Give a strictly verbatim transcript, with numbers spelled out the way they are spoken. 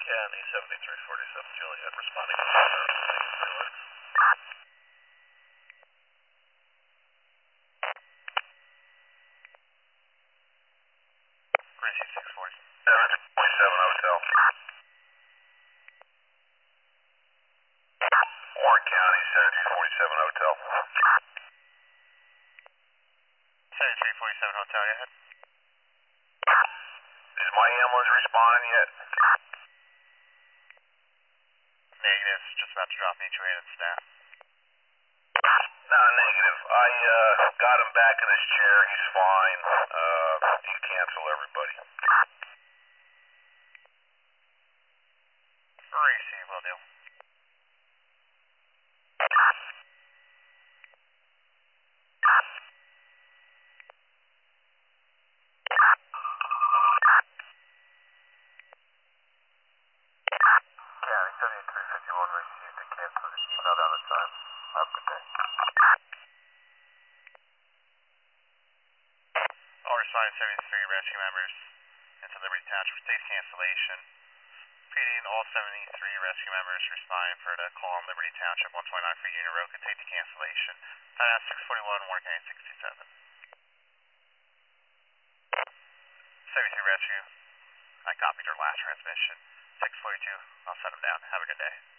County seventy-three forty-seven Juliet responding to Felix. Gracie six forty. seventy-three forty-seven Hotel. Warren County seventy-three forty-seven Hotel. seventy-three forty-seven Hotel, go ahead. Is my ambulance responding yet? Negative, just about to drop mutual aid and staff. No, negative. I uh, got him back in his chair. He's fine. Uh, you cancel everybody. Gracie, will do. County seventy-three fifty-one received a cancel. Emailed out of time. Have a good day. All responding seventy-three rescue members into Liberty Township for state cancellation. Repeating, all seventy-three rescue members responding for the call on Liberty Township one twenty-nine for Unit Road could take the cancellation. Time six forty-one, Warren County sixty-seven. seventy-three rescue. I copied your last transmission. six forty-two. I'll set them down. Have a good day.